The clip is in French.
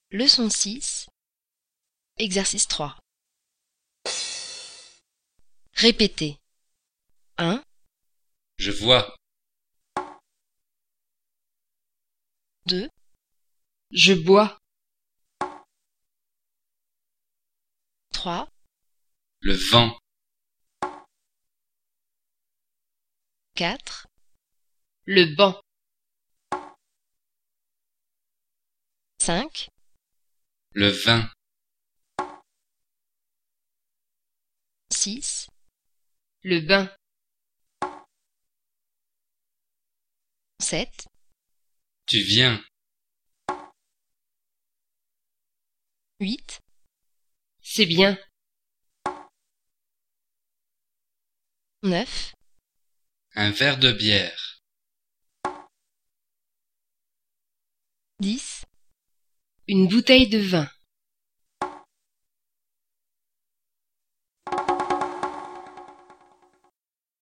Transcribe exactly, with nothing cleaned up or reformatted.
Leçon six, exercice trois. Répétez. un, Je vois. deux, Je bois. trois, Le vent. quatre, Le banc. cinq, Le vin. six, Le bain. sept, Tu viens. huit, C'est bien. neuf, Un verre de bière. dix, Une bouteille de vin.